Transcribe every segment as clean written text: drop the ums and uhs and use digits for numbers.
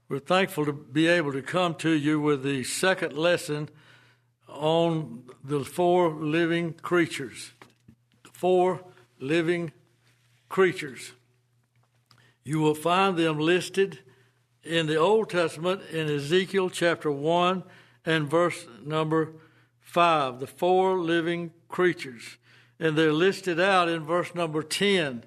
We're thankful to be able to come to you with the second lesson on the four living creatures. Four living creatures. You will find them listed in the Old Testament in Ezekiel chapter 1 and verse number 5. The four living creatures. And they're listed out in verse number 10.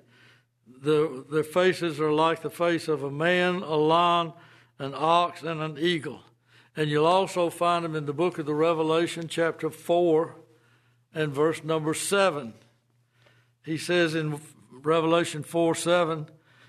Their faces are like the face of a man, a lion, an ox, and an eagle. And you'll also find them in the book of the Revelation, chapter 4 and verse number 7. He says in Revelation 4:7,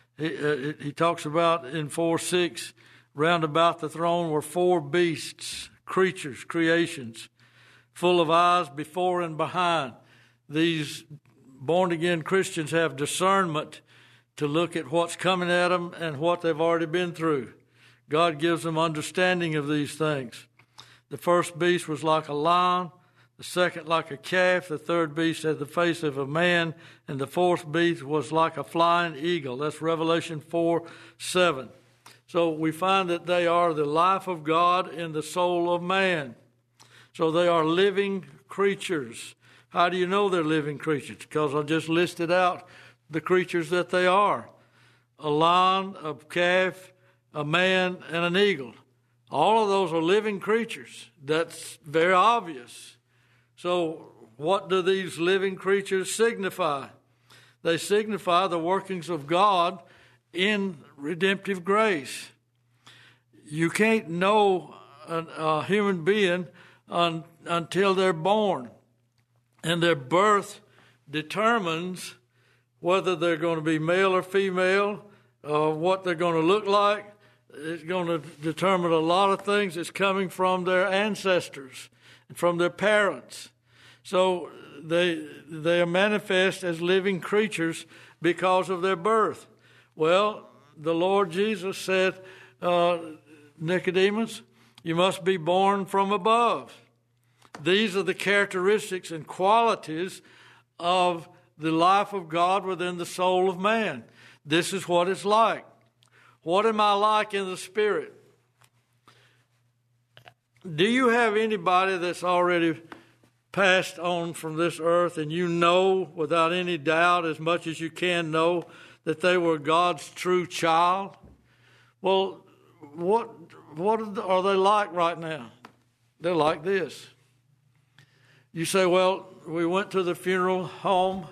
he talks about in 4:6, round about the throne were four beasts, creatures, creations, full of eyes before and behind. These born-again Christians have discernment to look at what's coming at them and what they've already been through. God gives them understanding of these things. The first beast was like a lion, the second like a calf, the third beast had the face of a man, and the fourth beast was like a flying eagle. That's Revelation 4:7. So we find that they are the life of God in the soul of man. So they are living creatures. How do you know they're living creatures? Because I just listed out the creatures that they are. A lion, a calf, a man, and an eagle. All of those are living creatures. That's very obvious. So what do these living creatures signify? They signify the workings of God in redemptive grace. You can't know a human being until they're born. And their birth determines whether they're going to be male or female, what they're going to look like. It's going to determine a lot of things that's coming from their ancestors and from their parents. So they are manifest as living creatures because of their birth. Well, the Lord Jesus said, Nicodemus, you must be born from above. These are the characteristics and qualities of the life of God within the soul of man. This is what it's like. What am I like in the Spirit? Do you have anybody that's already passed on from this earth and you know without any doubt, as much as you can know, that they were God's true child? Well, what are they like right now? They're like this. You say, well, we went to the funeral home.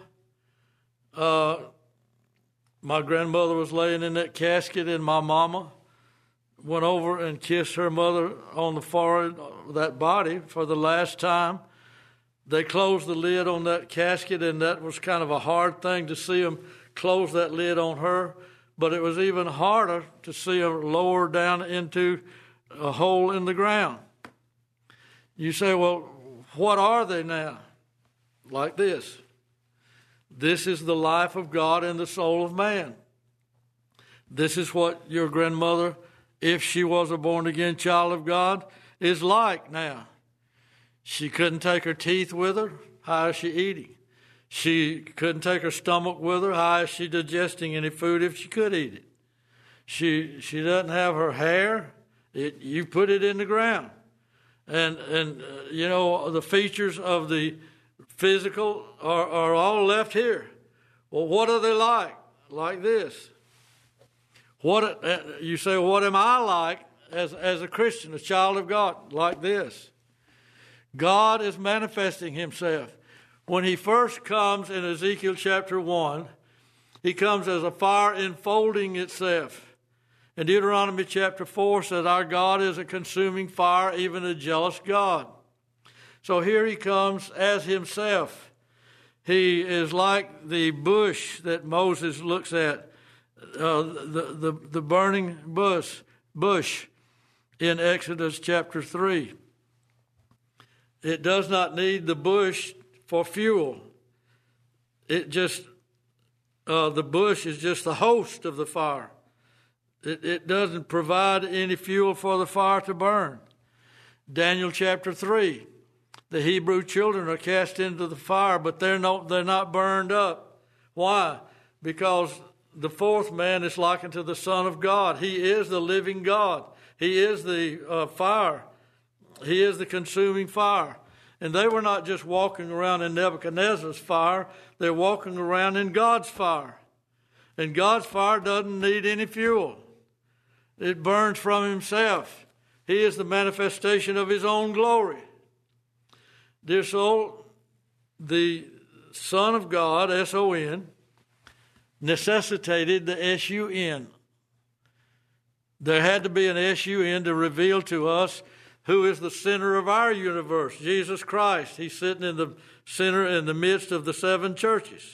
My grandmother was laying in that casket, and my mama went over and kissed her mother on the forehead, that body, for the last time. They closed the lid on that casket, and that was kind of a hard thing to see them close that lid on her. But it was even harder to see her lower down into a hole in the ground. You say, well, what are they now? Like this. This is the life of God in the soul of man. This is what your grandmother, if she was a born-again child of God, is like now. She couldn't take her teeth with her. How is she eating? She couldn't take her stomach with her. How is she digesting any food if she could eat it? She doesn't have her hair. You put it in the ground. And you know, the features of the physical are all left here. Well, what are they like? Like this. You say, what am I like as a Christian, a child of God? Like this. God is manifesting himself. When he first comes in Ezekiel chapter 1, he comes as a fire enfolding itself. And Deuteronomy chapter 4 says, our God is a consuming fire, even a jealous God. So here he comes as himself. He is like the bush that Moses looks at, the burning bush in Exodus chapter 3. It does not need the bush for fuel. The bush is just the host of the fire. It doesn't provide any fuel for the fire to burn. Daniel chapter 3, the Hebrew children are cast into the fire, but they're not burned up. Why? Because the fourth man is likened to the Son of God. He is the living God. He is the fire. He is the consuming fire. And they were not just walking around in Nebuchadnezzar's fire. They're walking around in God's fire. And God's fire doesn't need any fuel. It burns from himself. He is the manifestation of his own glory. Dear soul, the Son of God, S-O-N, necessitated the S-U-N. There had to be an S-U-N to reveal to us who is the center of our universe, Jesus Christ. He's sitting in the center, in the midst of the seven churches.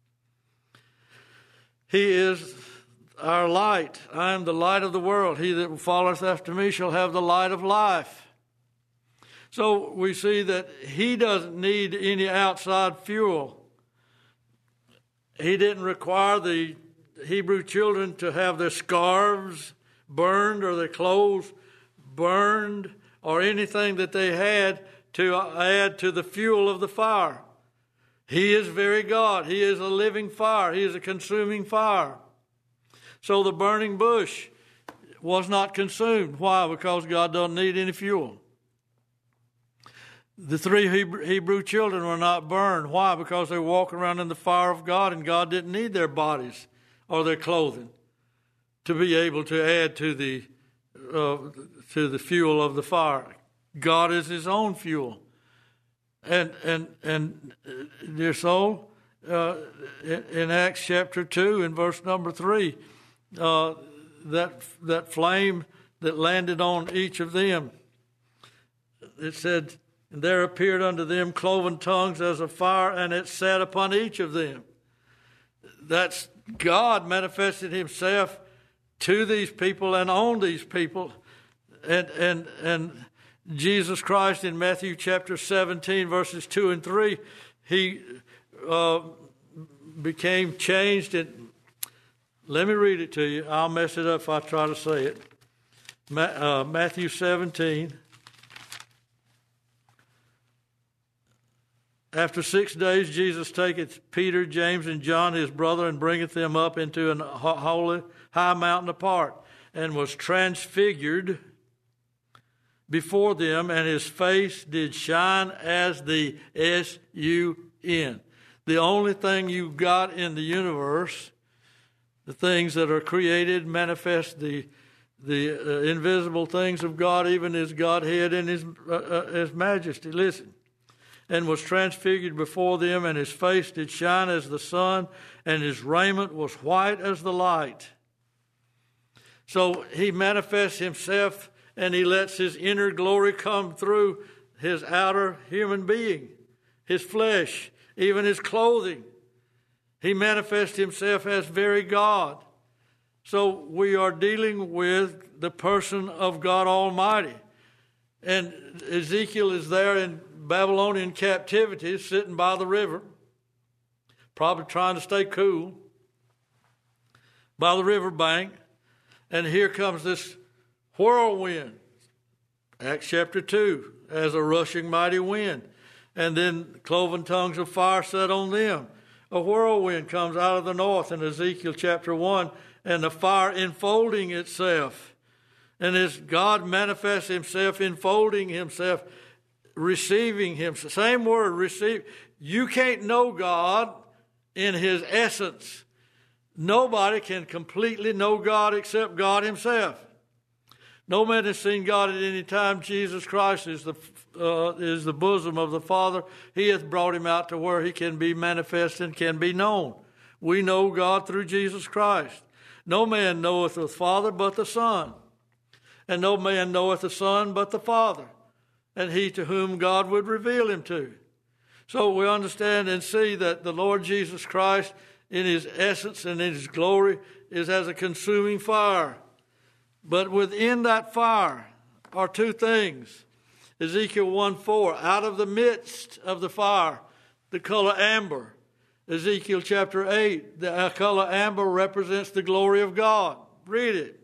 He is our light. I am the light of the world. He that followeth after me shall have the light of life. So we see that he doesn't need any outside fuel. He didn't require the Hebrew children to have their scarves burned or their clothes burned or anything that they had to add to the fuel of the fire. He is very God. He is a living fire. He is a consuming fire. So the burning bush was not consumed. Why? Because God doesn't need any fuel. The three Hebrew children were not burned. Why? Because they were walking around in the fire of God, and God didn't need their bodies or their clothing to be able to add to the fuel of the fire. God is his own fuel. And dear soul, in Acts chapter 2 in verse number 3, that flame that landed on each of them, it said, and there appeared unto them cloven tongues as of fire, and it sat upon each of them. That's God manifested himself to these people and on these people. And Jesus Christ in Matthew chapter 17, verses 2 and 3, he became changed. Let me read it to you. I'll mess it up if I try to say it. Matthew 17. After 6 days, Jesus taketh Peter, James, and John, his brother, and bringeth them up into an holy high mountain apart, and was transfigured before them, and his face did shine as the S-U-N. The only thing you got in the universe, the things that are created, manifest the invisible things of God, even his Godhead and his majesty. Listen. And was transfigured before them, and his face did shine as the sun, and his raiment was white as the light. So he manifests himself, and he lets his inner glory come through his outer human being, his flesh, even his clothing. He manifests himself as very God. So we are dealing with the person of God Almighty. And Ezekiel is there in Babylonian captivity, sitting by the river, probably trying to stay cool, by the river bank. And here comes this whirlwind, Acts chapter 2, as a rushing mighty wind. And then cloven tongues of fire set on them. A whirlwind comes out of the north in Ezekiel chapter 1, and the fire enfolding itself. And as God manifests himself, enfolding himself, receiving him. Same word, receive. You can't know God in his essence. Nobody can completely know God except God himself. No man has seen God at any time. Jesus Christ is the bosom of the Father. He hath brought him out to where he can be manifest and can be known. We know God through Jesus Christ. No man knoweth the Father but the Son. And no man knoweth the Son but the Father, and he to whom God would reveal him to. So we understand and see that the Lord Jesus Christ, in his essence and in his glory, is as a consuming fire. But within that fire are two things. Ezekiel 1:4, out of the midst of the fire, the color amber. Ezekiel chapter 8, the color amber represents the glory of God. Read it.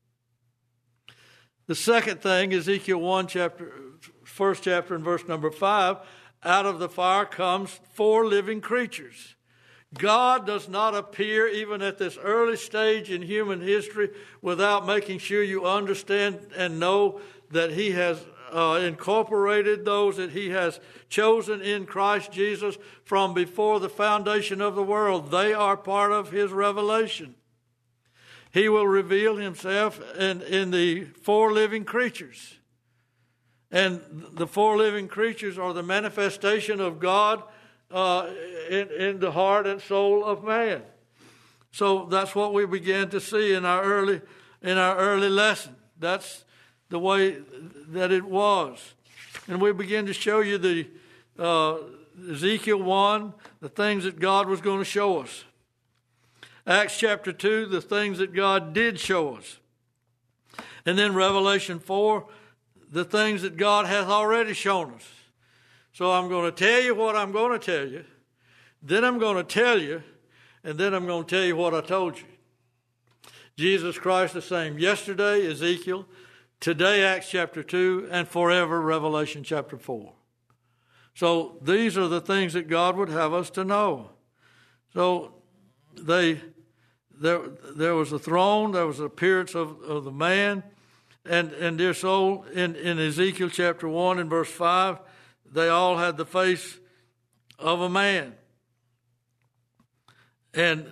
The second thing, Ezekiel 1 chapter, first chapter and verse number 5, out of the fire comes 4 living creatures. God does not appear even at this early stage in human history without making sure you understand and know that He has incorporated those that He has chosen in Christ Jesus from before the foundation of the world. They are part of His revelation. He will reveal Himself in the four living creatures. And the four living creatures are the manifestation of God in the heart and soul of man. So that's what we began to see in our early lesson. That's the way that it was. And we begin to show you the Ezekiel 1, the things that God was going to show us. Acts chapter 2, the things that God did show us. And then Revelation 4, the things that God hath already shown us. So I'm going to tell you what I'm going to tell you. Then I'm going to tell you. And then I'm going to tell you what I told you. Jesus Christ the same yesterday, Ezekiel, today, Acts chapter 2, and forever, Revelation chapter 4. So these are the things that God would have us to know. So there was a throne, there was an appearance of the man, and dear soul, in Ezekiel chapter 1 and verse 5, they all had the face of a man. And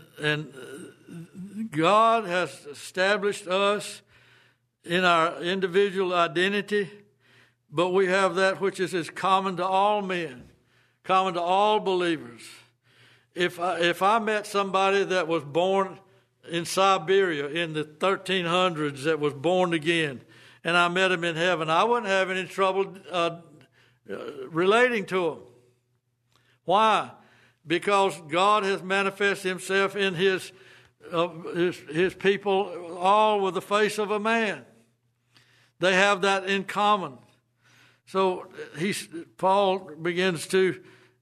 God has established us in our individual identity, but we have that which is common to all men, common to all believers. If I met somebody that was born in Siberia in the 1300s that was born again, and I met him in heaven, I wouldn't have any trouble relating to him. Why? Because God has manifested Himself in His people all with the face of a man. They have that in common. So Paul begins to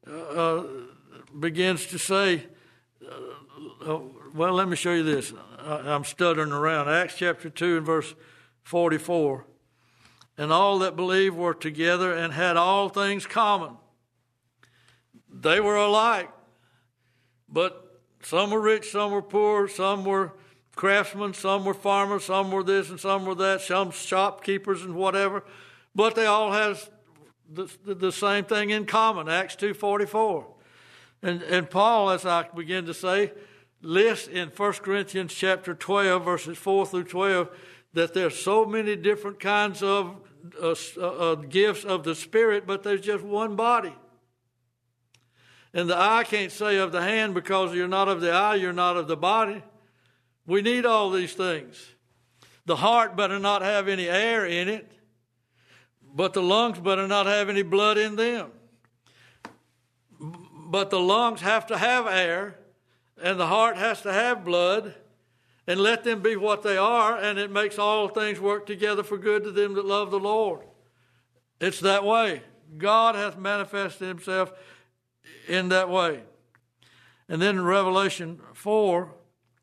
say, well, let me show you this. I'm stuttering around. Acts chapter 2 and verse 44. And all that believed were together and had all things common. They were alike, but some were rich, some were poor, some were craftsmen, some were farmers, some were this and some were that, some shopkeepers and whatever, but they all had the same thing in common, Acts 2:44. And Paul, as I begin to say, lists in 1 Corinthians chapter 12, verses 4 through 12, that there's so many different kinds of gifts of the Spirit, but there's just one body. And the eye can't say of the hand, because you're not of the eye, you're not of the body. We need all these things. The heart better not have any air in it, but the lungs better not have any blood in them. But the lungs have to have air, and the heart has to have blood, and let them be what they are, and it makes all things work together for good to them that love the Lord. It's that way. God hath manifested Himself in that way. And then in Revelation 4,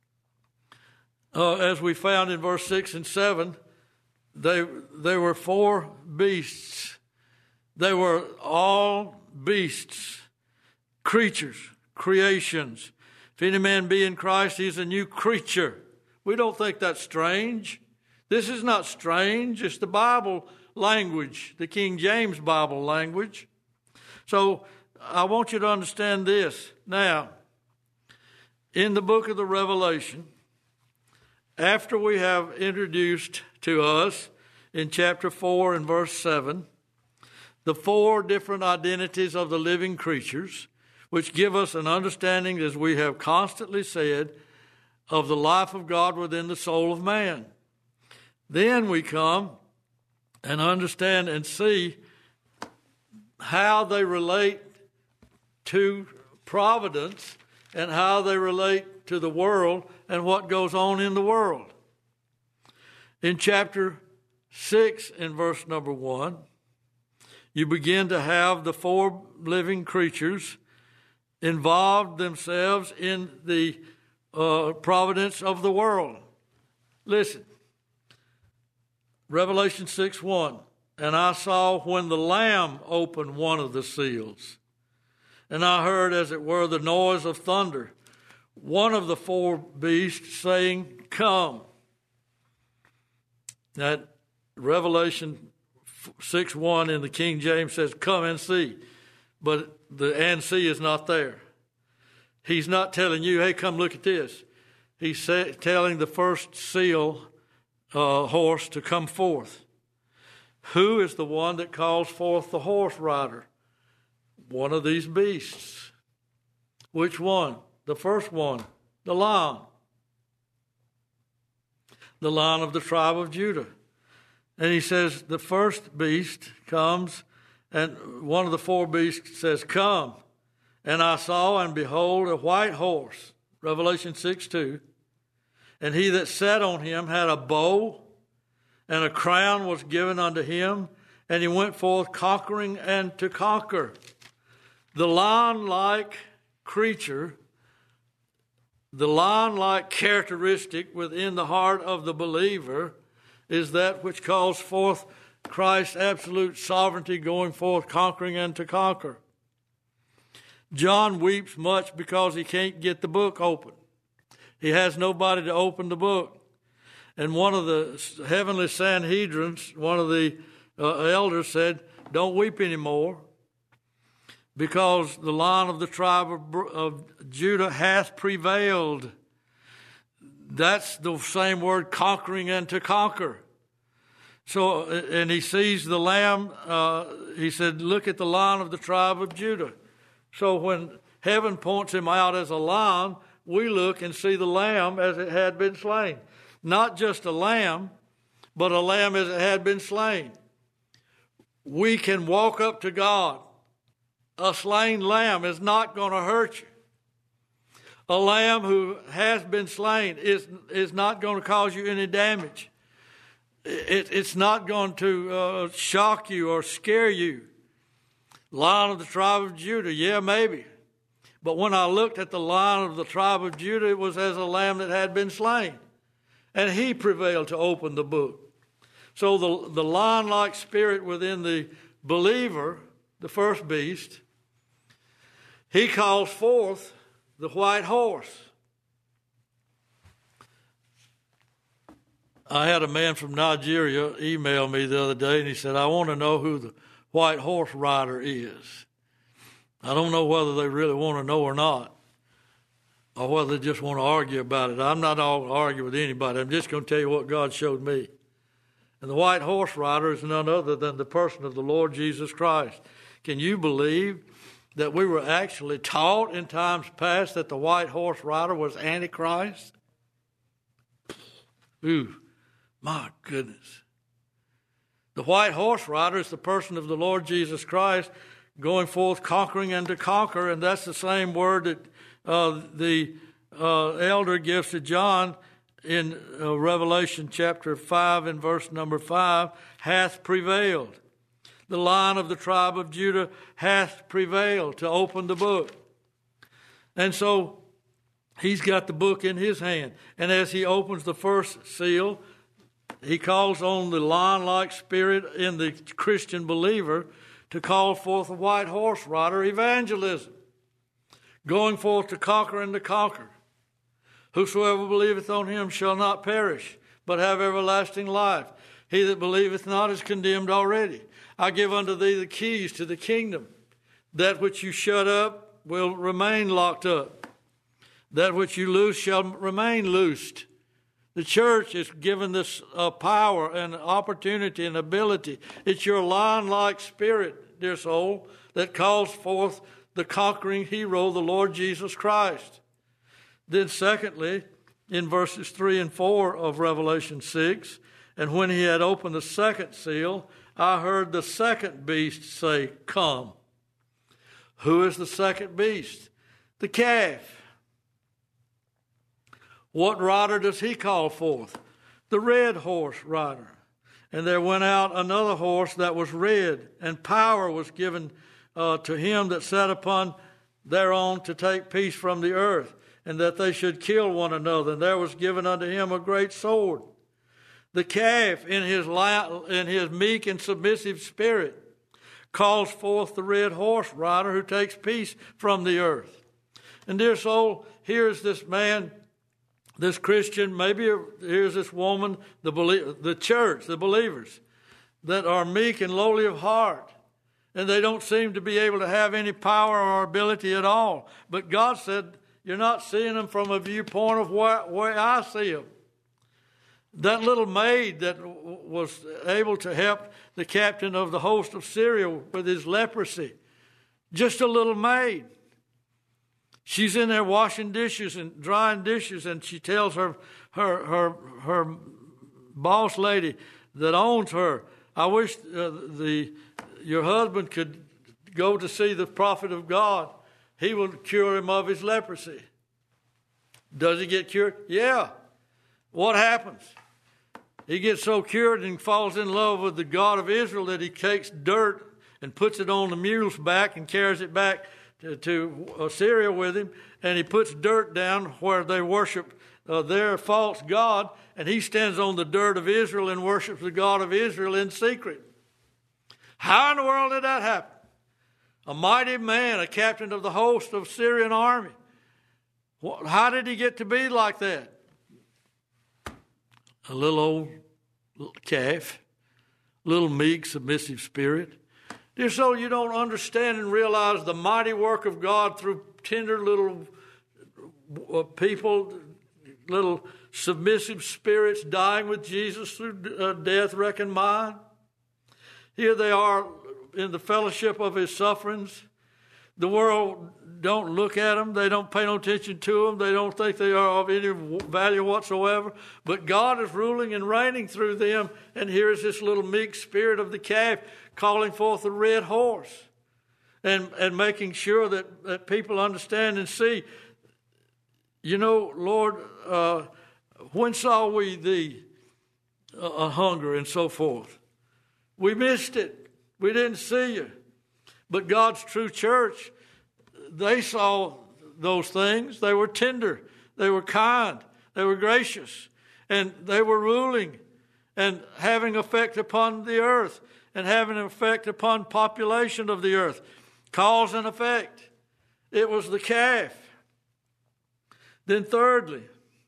as we found in verse 6 and 7, they were four beasts. They were all beasts, creatures, creations. If any man be in Christ, he's a new creature. We don't think that's strange. This is not strange. It's the Bible language, the King James Bible language. So I want you to understand this. Now, in the book of the Revelation, after we have introduced to us in chapter 4 and verse 7, the four different identities of the living creatures, which give us an understanding, as we have constantly said, of the life of God within the soul of man. Then we come and understand and see how they relate to providence and how they relate to the world and what goes on in the world. In chapter 6 and verse number 1, you begin to have the four living creatures involved themselves in the providence of the world. Listen, Revelation 6:1, and I saw when the Lamb opened one of the seals, and I heard, as it were, the noise of thunder, one of the four beasts saying, "Come." That Revelation 6:1 in the King James says, "Come and see." But the "and see" is not there. He's not telling you, "Hey, come look at this." He's telling the first seal horse to come forth. Who is the one that calls forth the horse rider? One of these beasts. Which one? The first one, the lion. The lion of the tribe of Judah. And he says the first beast comes, and one of the four beasts says, "Come." And I saw, and behold, a white horse, Revelation 6:2. And he that sat on him had a bow, and a crown was given unto him, and he went forth conquering and to conquer. The lion-like creature, the lion-like characteristic within the heart of the believer is that which calls forth Christ's absolute sovereignty, going forth conquering and to conquer. John weeps much because he can't get the book open. He has nobody to open the book. And one of the heavenly Sanhedrins, one of the elders said, "Don't weep anymore, because the Lion of the tribe of Judah hath prevailed." That's the same word, conquering and to conquer. So, and he sees the Lamb, he said, "Look at the Lion of the tribe of Judah." So when heaven points him out as a lion, we look and see the Lamb as it had been slain. Not just a lamb, but a lamb as it had been slain. We can walk up to God. A slain lamb is not going to hurt you. A lamb who has been slain is not going to cause you any damage. It's not going to shock you or scare you. Lion of the tribe of Judah, yeah, maybe. But when I looked at the Lion of the tribe of Judah, it was as a lamb that had been slain. And he prevailed to open the book. So the lion-like spirit within the believer, the first beast, he calls forth the white horse. I had a man from Nigeria email me the other day, and he said, "I want to know who the white horse rider is." I don't know whether they really want to know or not, or whether they just want to argue about it. I'm not going to argue with anybody. I'm just going to tell you what God showed me. And the white horse rider is none other than the person of the Lord Jesus Christ. Can you believe that we were actually taught in times past that the white horse rider was Antichrist? Ooh, my goodness. The white horse rider is the person of the Lord Jesus Christ going forth conquering and to conquer, and that's the same word that the elder gives to John in Revelation chapter 5 and verse number 5, hath prevailed. The Lion of the tribe of Judah hath prevailed to open the book. And so he's got the book in his hand. And as he opens the first seal, he calls on the lion-like spirit in the Christian believer to call forth a white horse rider evangelism, going forth to conquer and to conquer. Whosoever believeth on him shall not perish, but have everlasting life. He that believeth not is condemned already. I give unto thee the keys to the kingdom. That which you shut up will remain locked up. That which you loose shall remain loosed. The church is given this power and opportunity and ability. It's your lion-like spirit, dear soul, that calls forth the conquering hero, the Lord Jesus Christ. Then secondly, in verses 3 and 4 of Revelation 6, and when he had opened the second seal, I heard the second beast say, "Come." Who is the second beast? The calf. What rider does he call forth? The red horse rider. And there went out another horse that was red, and power was given to him that sat upon thereon to take peace from the earth, and that they should kill one another. And there was given unto him a great sword. The calf, in his meek and submissive spirit, calls forth the red horse rider who takes peace from the earth. And dear soul, here's this man, this Christian, maybe here's this woman, the church, the believers, that are meek and lowly of heart, and they don't seem to be able to have any power or ability at all. But God said, you're not seeing them from a viewpoint of where I see them. That little maid that was able to help the captain of the host of Syria with his leprosy, just a little maid. She's in there washing dishes and drying dishes, and she tells her boss lady that owns her, I wish your husband could go to see the prophet of God. He will cure him of his leprosy. Does he get cured? Yeah. What happens? He gets so cured and falls in love with the God of Israel that he takes dirt and puts it on the mule's back and carries it back to Syria with him. And he puts dirt down where they worship their false god. And he stands on the dirt of Israel and worships the God of Israel in secret. How in the world did that happen? A mighty man, a captain of the host of Syrian army. How did he get to be like that? A little old calf, little meek, submissive spirit. Dear soul, you don't understand and realize the mighty work of God through tender little people, little submissive spirits dying with Jesus through death reckoned mine. Here they are in the fellowship of his sufferings. The world don't look at them. They don't pay no attention to them. They don't think they are of any value whatsoever. But God is ruling and reigning through them. And here is this little meek spirit of the calf calling forth the red horse and making sure that people understand and see. You know, Lord, when saw we thee a hunger and so forth? We missed it. We didn't see you. But God's true church, they saw those things. They were tender. They were kind. They were gracious. And they were ruling and having effect upon the earth and having an effect upon population of the earth. Cause and effect. It was the calf. Then thirdly,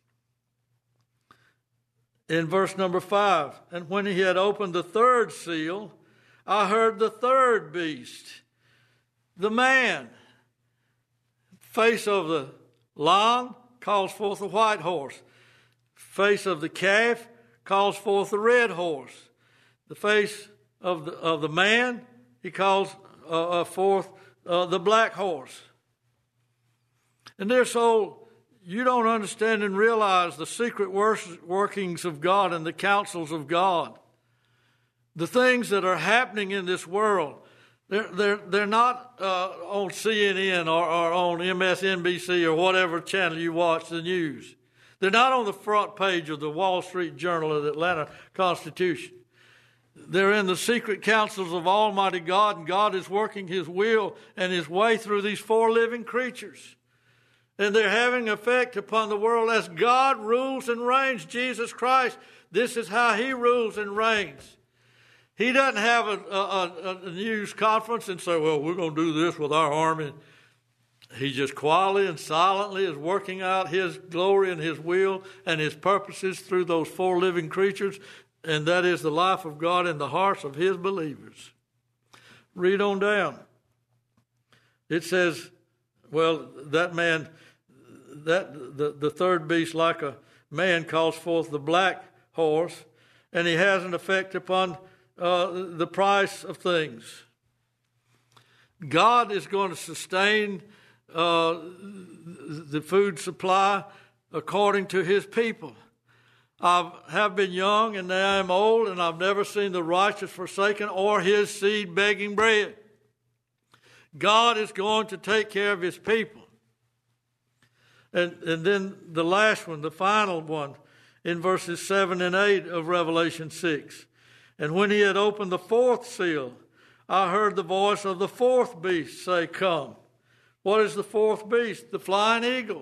in verse number 5, and when he had opened the third seal, I heard the third beast, the man. Face of the lion calls forth a white horse. Face of the calf calls forth a red horse. The face of the man, he calls forth the black horse. And dear soul, you don't understand and realize the secret workings of God and the counsels of God. The things that are happening in this world, they're not on CNN or on MSNBC or whatever channel you watch the news. They're not on the front page of the Wall Street Journal or the Atlanta Constitution. They're in the secret counsels of Almighty God, and God is working his will and his way through these four living creatures. And they're having effect upon the world as God rules and reigns. Jesus Christ, this is how he rules and reigns. He doesn't have a news conference and say, well, we're going to do this with our army. He just quietly and silently is working out his glory and his will and his purposes through those four living creatures. And that is the life of God in the hearts of his believers. Read on down. It says, well, that man, the third beast like a man calls forth the black horse, and he has an effect upon the price of things. God is going to sustain the food supply according to his people. I have been young and now I am old, and I've never seen the righteous forsaken or his seed begging bread. God is going to take care of his people. And then the last one, the final one, in verses 7 and 8 of Revelation 6. And when he had opened the fourth seal, I heard the voice of the fourth beast say, come. What is the fourth beast? The flying eagle.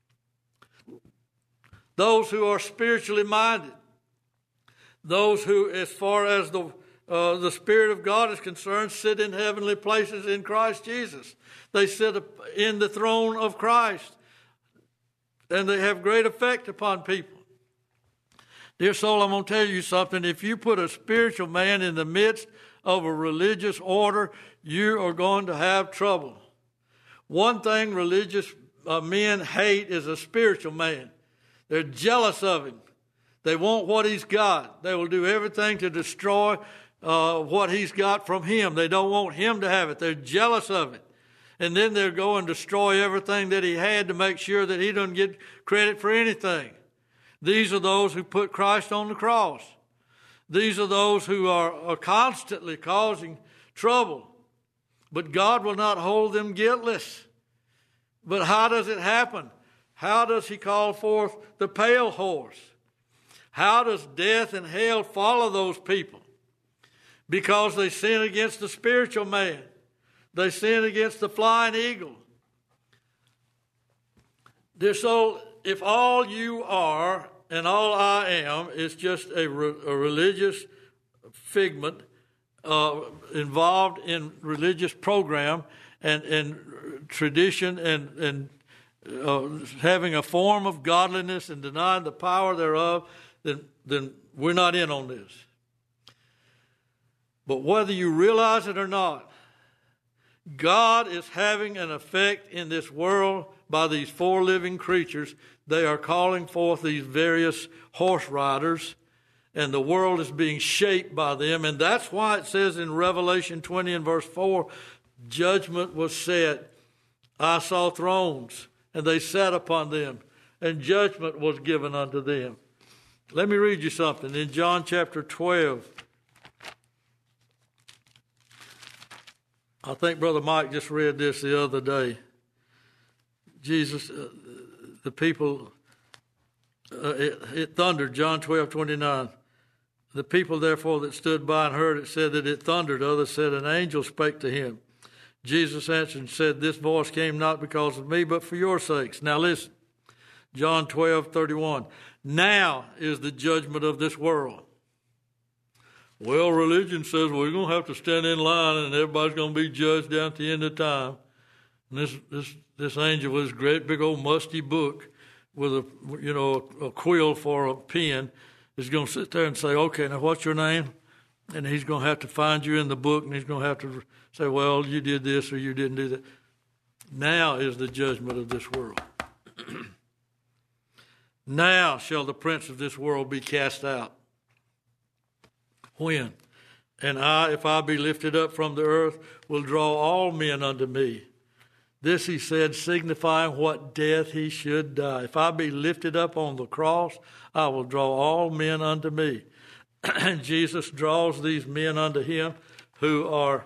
Those who are spiritually minded. Those who, as far as the Spirit of God is concerned, sit in heavenly places in Christ Jesus. They sit in the throne of Christ. and they have great effect upon people. Dear soul, I'm going to tell you something. If you put a spiritual man in the midst of a religious order, you are going to have trouble. One thing religious men hate is a spiritual man. They're jealous of him. They want what he's got. They will do everything to destroy what he's got from him. They don't want him to have it. They're jealous of it. And then they'll go and destroy everything that he had to make sure that he doesn't get credit for anything. These are those who put Christ on the cross. These are those who are constantly causing trouble. But God will not hold them guiltless. But how does it happen? How does he call forth the pale horse? How does death and hell follow those people? Because they sin against the spiritual man. They sin against the flying eagle. Dear soul, if all you are and all I am is just a religious figment involved in religious program and tradition and having a form of godliness and denying the power thereof, then we're not in on this. But whether you realize it or not, God is having an effect in this world by these four living creatures. They are calling forth these various horse riders, and the world is being shaped by them. And that's why it says in Revelation 20 and verse 4, judgment was set. I saw thrones, and they sat upon them, and judgment was given unto them. Let me read you something. In John chapter 12, I think Brother Mike just read this the other day. Jesus, the people, it thundered, John 12:29. The people, therefore, that stood by and heard it said that it thundered. Others said, an angel spake to him. Jesus answered and said, this voice came not because of me, but for your sakes. Now listen, John 12:31. Now is the judgment of this world. Well, religion says we're going to have to stand in line and everybody's going to be judged down at the end of time. And this angel with his great big old musty book with a quill for a pen is going to sit there and say, okay, now what's your name? And he's going to have to find you in the book, and he's going to have to say, well, you did this or you didn't do that. Now is the judgment of this world. Now shall the prince of this world be cast out. When? And I, if I be lifted up from the earth, will draw all men unto me. This he said, signifying what death he should die. If I be lifted up on the cross, I will draw all men unto me. And Jesus draws these men unto him who are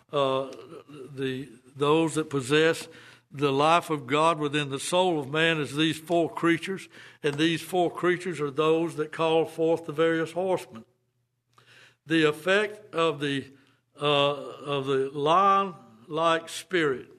those that possess the life of God within the soul of man, is these four creatures. And these four creatures are those that call forth the various horsemen. The effect of the lion-like spirit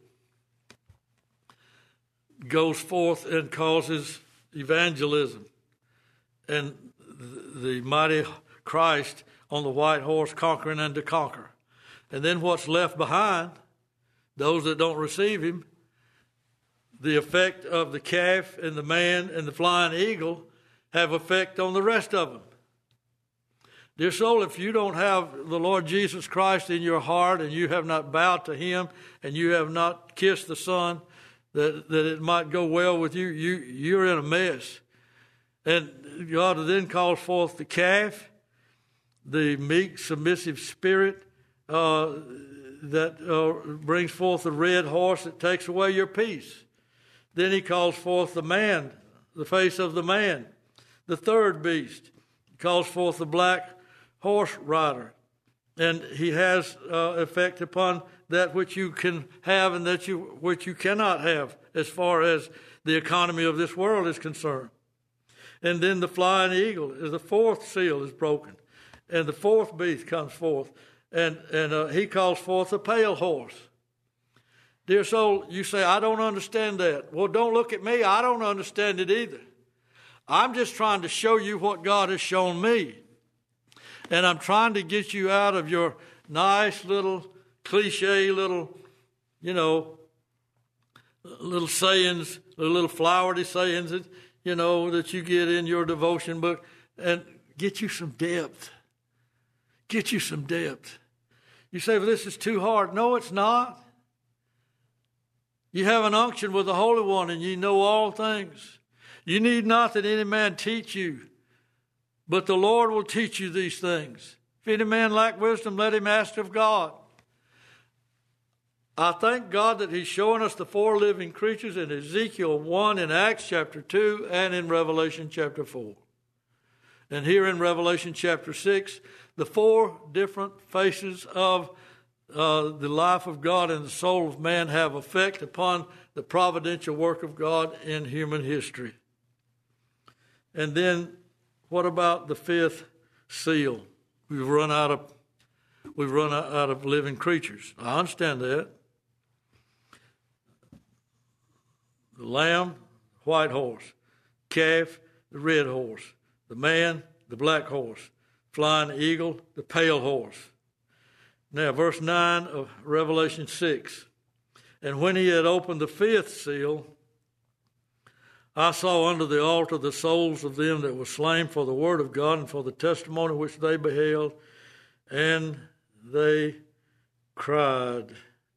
goes forth and causes evangelism. And the mighty Christ on the white horse conquering and to conquer. And then what's left behind, those that don't receive him, the effect of the calf and the man and the flying eagle have effect on the rest of them. Dear soul, if you don't have the Lord Jesus Christ in your heart and you have not bowed to him and you have not kissed the Son, that it might go well with you, you're in a mess. And God then calls forth the calf, the meek, submissive spirit that brings forth the red horse that takes away your peace. Then he calls forth the man, the face of the man. The third beast calls forth the black horse rider. And he has effect upon that which you can have and which you cannot have as far as the economy of this world is concerned. And then the flying eagle, the fourth seal is broken. And the fourth beast comes forth. And he calls forth a pale horse. Dear soul, you say, I don't understand that. Well, don't look at me. I don't understand it either. I'm just trying to show you what God has shown me. And I'm trying to get you out of your nice little cliche little, little sayings, the little flowery sayings that, that you get in your devotion book, and get you some depth. Get you some depth. You say, well, this is too hard. No, it's not. You have an unction with the Holy One, and you know all things. You need not that any man teach you, but the Lord will teach you these things. If any man lack wisdom, let him ask of God. I thank God that he's showing us the four living creatures in Ezekiel 1, in Acts chapter 2, and in Revelation chapter 4. And here in Revelation chapter 6, the four different faces of the life of God and the soul of man have effect upon the providential work of God in human history. And then what about the fifth seal? We've run out of living creatures. I understand that. The lamb, white horse. Calf, the red horse. The man, the black horse. Flying eagle, the pale horse. Now, verse 9 of Revelation 6. And when he had opened the fifth seal, I saw under the altar the souls of them that were slain for the word of God and for the testimony which they beheld, and they cried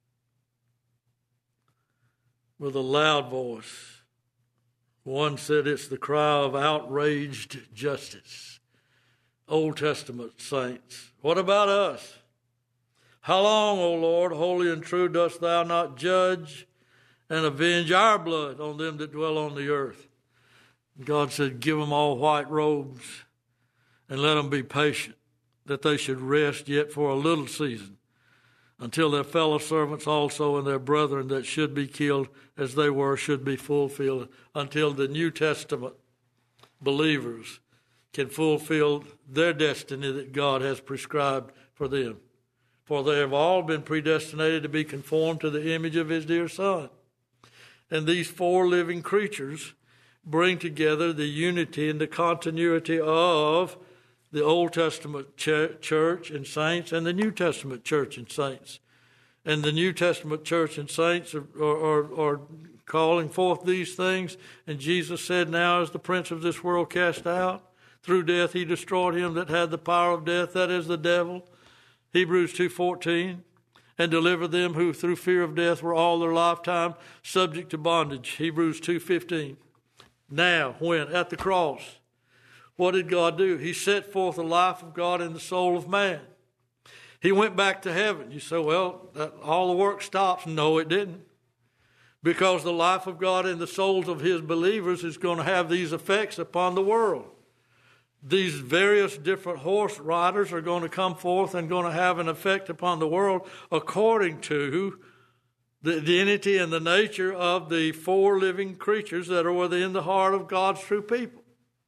with a loud voice. One said it's the cry of outraged justice. Old Testament saints. What about us? How long, O Lord, holy and true, dost thou not judge and avenge our blood on them that dwell on the earth? God said, give them all white robes and let them be patient, that they should rest yet for a little season, until their fellow servants also and their brethren that should be killed as they were should be fulfilled, until the New Testament believers can fulfill their destiny that God has prescribed for them. For they have all been predestinated to be conformed to the image of his dear Son. And these four living creatures bring together the unity and the continuity of the Old Testament church and saints and the New Testament church and saints. And the New Testament church and saints are calling forth these things. And Jesus said, now is the prince of this world cast out. Through death he destroyed him that had the power of death, that is the devil. Hebrews 2:14. And delivered them who through fear of death were all their lifetime subject to bondage. Hebrews 2:15. Now, when? At the cross. What did God do? He set forth the life of God in the soul of man. He went back to heaven. You say, well, all the work stops. No, it didn't. Because the life of God in the souls of his believers is going to have these effects upon the world. These various different horse riders are going to come forth and going to have an effect upon the world according to the identity and the nature of the four living creatures that are within the heart of God's true people.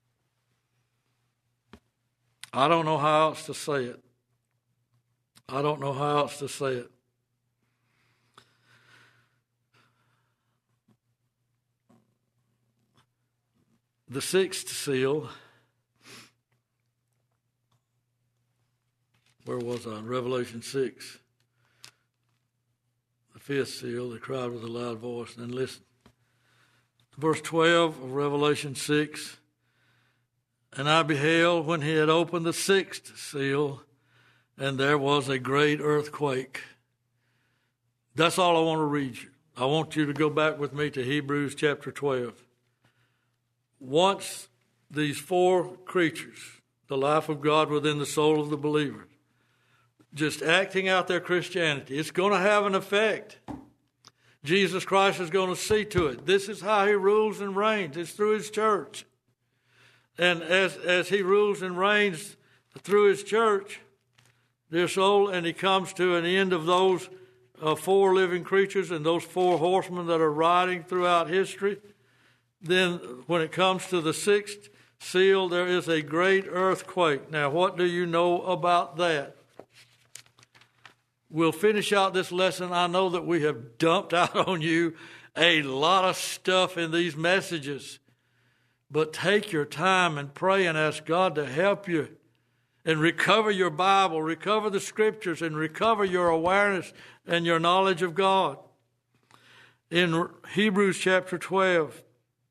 I don't know how else to say it. I don't know how else to say it. The sixth seal, where was I? Revelation 6. The fifth seal, they cried with a loud voice. And then listen. Verse 12 of Revelation 6. And I beheld when he had opened the sixth seal, and there was a great earthquake. That's all I want to read you. I want you to go back with me to Hebrews chapter 12. Once these four creatures, the life of God within the soul of the believer, just acting out their Christianity, it's going to have an effect. Jesus Christ is going to see to it. This is how he rules and reigns. It's through his church. And as he rules and reigns through his church, dear soul, and he comes to an end of those four living creatures and those four horsemen that are riding throughout history, then when it comes to the sixth seal, there is a great earthquake. Now, what do you know about that? We'll finish out this lesson. I know that we have dumped out on you a lot of stuff in these messages. But take your time and pray and ask God to help you and recover your Bible, recover the Scriptures, and recover your awareness and your knowledge of God. In Hebrews chapter 12,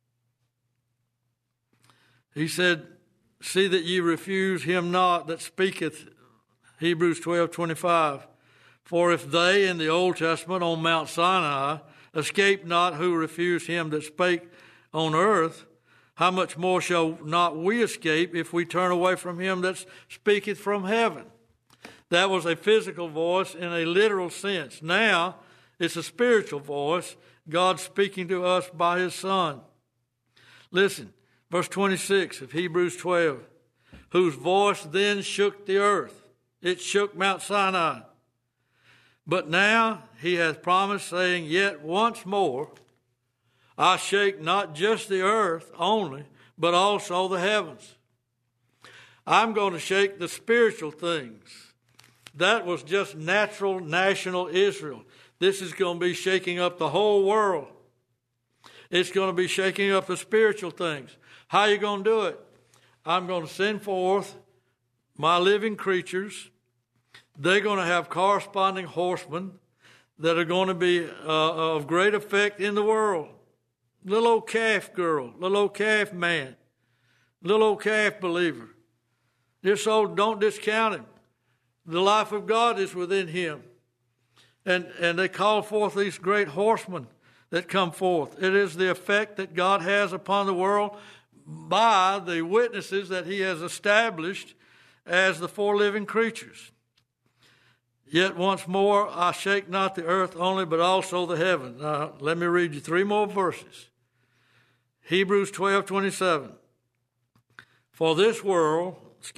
he said, see that ye refuse him not that speaketh, Hebrews 12:25. For if they in the Old Testament on Mount Sinai escaped not who refused him that spake on earth, how much more shall not we escape if we turn away from him that speaketh from heaven? That was a physical voice in a literal sense. Now it's a spiritual voice, God speaking to us by his Son. Listen, verse 26 of Hebrews 12, whose voice then shook the earth. It shook Mount Sinai. But now he hath promised, saying, yet once more I shake not just the earth only, but also the heavens. I'm going to shake the spiritual things. That was just natural, national Israel. This is going to be shaking up the whole world. It's going to be shaking up the spiritual things. How are you going to do it? I'm going to send forth my living creatures. They're going to have corresponding horsemen that are going to be of great effect in the world. Little old calf girl, little old calf man, little old calf believer. This old, don't discount him. The life of God is within him. And they call forth these great horsemen that come forth. It is the effect that God has upon the world by the witnesses that he has established as the four living creatures. Yet once more I shake not the earth only, but also the heavens. Now, let me read you three more verses. Hebrews 12:27. For this word,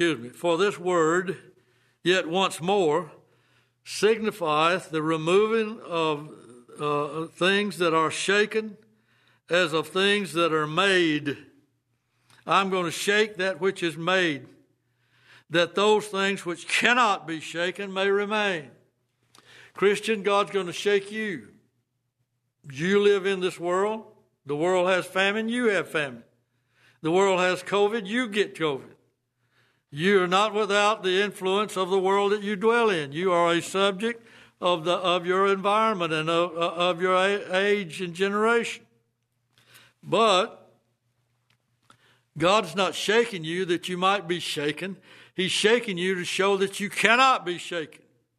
yet once more, signifieth the removing of things that are shaken as of things that are made. I'm going to shake that which is made, that those things which cannot be shaken may remain. Christian, God's going to shake you. You live in this world. The world has famine, you have famine. The world has COVID, you get COVID. You are not without the influence of the world that you dwell in. You are a subject of your environment and of your age and generation. But God's not shaking you that you might be shaken. He's shaking you to show that you cannot be shaken.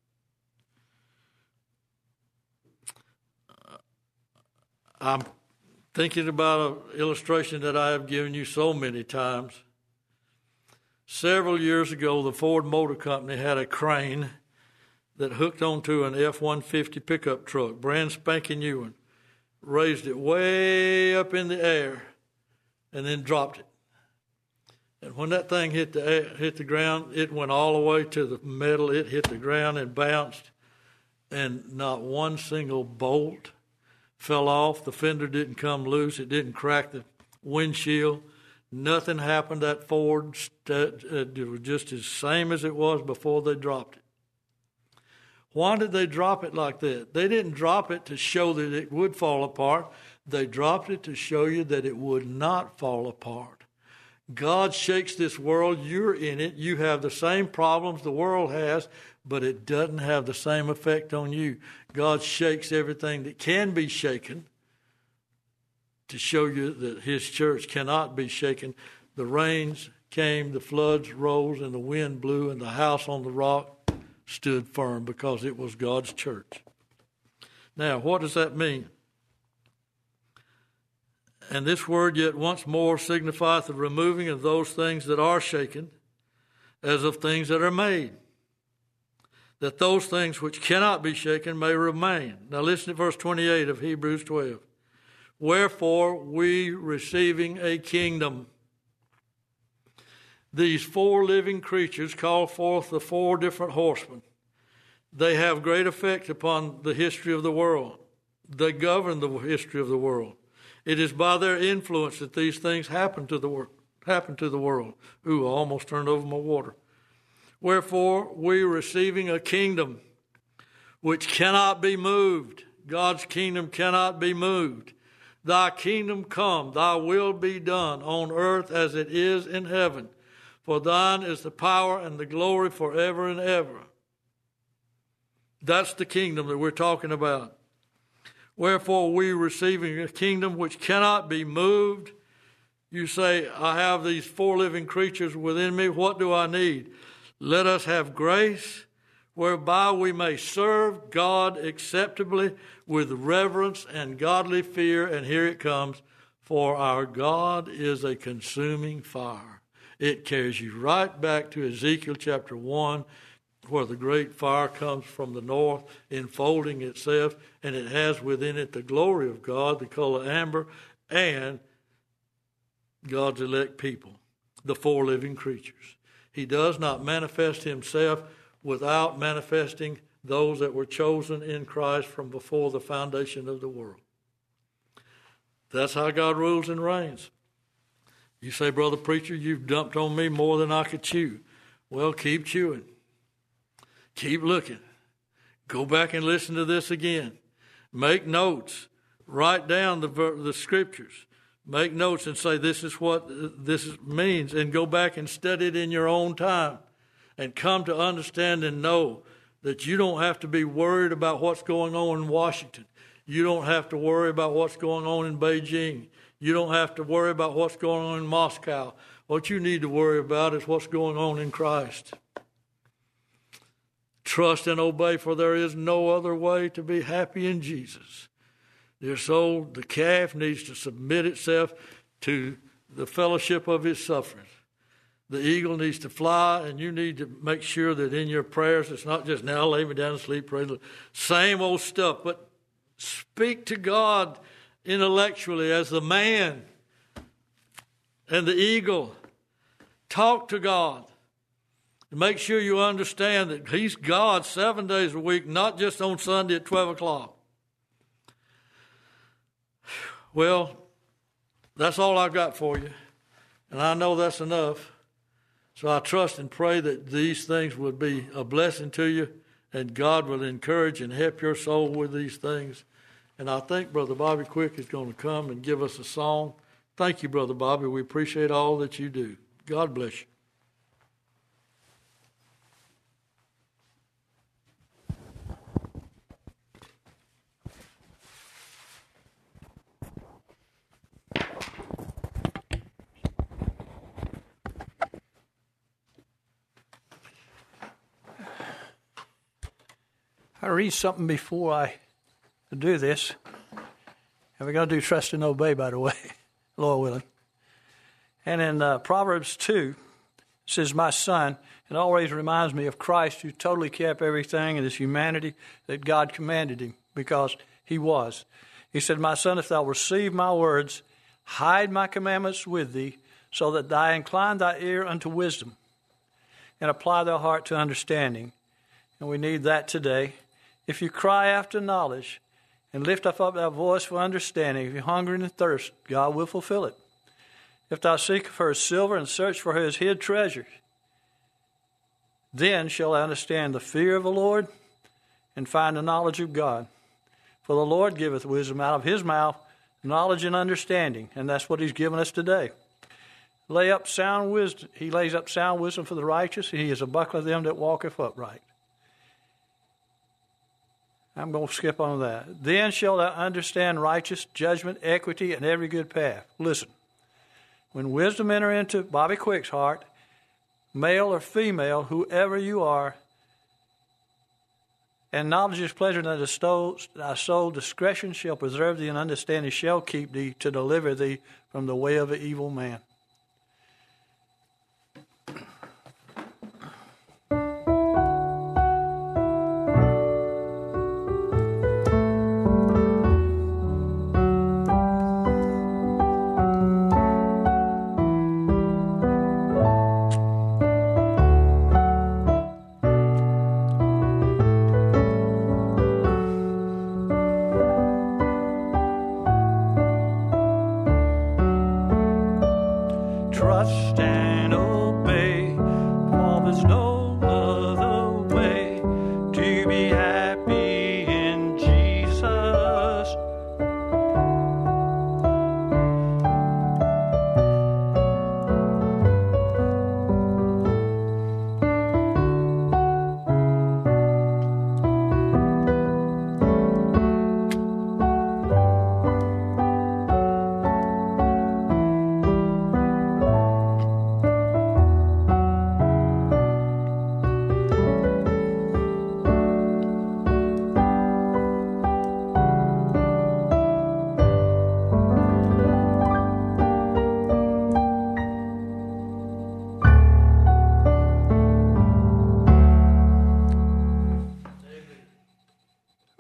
I'm thinking about an illustration that I have given you so many times. Several years ago, the Ford Motor Company had a crane that hooked onto an F-150 pickup truck, brand spanking new one, raised it way up in the air, and then dropped it. And when that thing hit the ground, it went all the way to the metal. It hit the ground and bounced, and not one single bolt fell off. The fender didn't come loose. It didn't crack the windshield. Nothing happened. That Ford it was just as same as it was before they dropped it. Why did they drop it like that? They didn't drop it to show that it would fall apart. They dropped it to show you that it would not fall apart. God shakes this world. You're in it. You have the same problems the world has, but it doesn't have the same effect on you. God shakes everything that can be shaken to show you that his church cannot be shaken. The rains came, the floods rose, and the wind blew, and the house on the rock stood firm because it was God's church. Now, what does that mean? And this word yet once more signifieth the removing of those things that are shaken as of things that are made, that those things which cannot be shaken may remain. Now listen to verse 28 of Hebrews 12. Wherefore we receiving a kingdom. These four living creatures call forth the four different horsemen. They have great effect upon the history of the world. They govern the history of the world. It is by their influence that these things happen to the world. Ooh, I almost turned over my water. Wherefore, we receiving a kingdom which cannot be moved. God's kingdom cannot be moved. Thy kingdom come, thy will be done on earth as it is in heaven. For thine is the power and the glory forever and ever. That's the kingdom that we're talking about. Wherefore we receiving a kingdom which cannot be moved. You say, I have these 4 living creatures within me. What do I need? Let us have grace whereby we may serve God acceptably with reverence and godly fear. And here it comes. For our God is a consuming fire. It carries you right back to Ezekiel chapter 1, where the great fire comes from the north, enfolding itself, and it has within it the glory of God, the color amber, and God's elect people, the 4 living creatures. He does not manifest himself without manifesting those that were chosen in Christ from before the foundation of the world. That's how God rules and reigns. You say, Brother Preacher, you've dumped on me more than I could chew. Well, keep chewing. Keep looking. Go back and listen to this again. Make notes. Write down the scriptures. Make notes and say, this is what this means, and go back and study it in your own time and come to understand and know that you don't have to be worried about what's going on in Washington. You don't have to worry about what's going on in Beijing. You don't have to worry about what's going on in Moscow. What you need to worry about is what's going on in Christ. Trust and obey, for there is no other way to be happy in Jesus. Dear soul, the calf needs to submit itself to the fellowship of his sufferings. The eagle needs to fly, and you need to make sure that in your prayers, it's not just now lay me down to sleep, pray. Same old stuff, but speak to God intellectually as the man and the eagle. Talk to God. And make sure you understand that he's God 7 days a week, not just on Sunday at 12 o'clock. Well, that's all I've got for you. And I know that's enough. So I trust and pray that these things would be a blessing to you, and God will encourage and help your soul with these things. And I think Brother Bobby Quick is going to come and give us a song. Thank you, Brother Bobby. We appreciate all that you do. God bless you. I read something before I do this. And we're going to do trust and obey, by the way, Lord willing. And in Proverbs 2, it says, my son, it always reminds me of Christ, who totally kept everything in his humanity that God commanded him, because he was. He said, my son, if thou receive my words, hide my commandments with thee, so that thou incline thy ear unto wisdom, and apply thy heart to understanding. And we need that today. If you cry after knowledge and lift up thy voice for understanding, if you hunger and thirst, God will fulfill it. If thou seek for his silver and search for his hid treasures, then shall thou understand the fear of the Lord and find the knowledge of God. For the Lord giveth wisdom, out of his mouth knowledge and understanding, and that's what he's given us today. Lay up sound wisdom. He lays up sound wisdom for the righteous, and he is a buckler of them that walketh upright. I'm going to skip on that. Then shall thou understand righteous judgment, equity, and every good path. Listen, when wisdom enter into Bobby Quick's heart, male or female, whoever you are, and knowledge is pleasure unto thy soul, discretion shall preserve thee, and understanding shall keep thee, to deliver thee from the way of an evil man.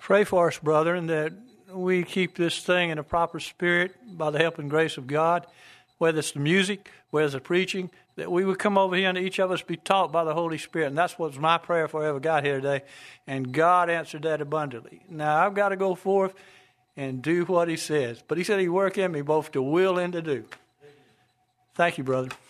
Pray for us, brethren, that we keep this thing in a proper spirit by the help and grace of God, whether it's the music, whether it's the preaching, that we would come over here and each of us be taught by the Holy Spirit. And that's what's my prayer before I ever got here today. And God answered that abundantly. Now, I've got to go forth and do what he says. But he said he'd work in me both to will and to do. Thank you, brother.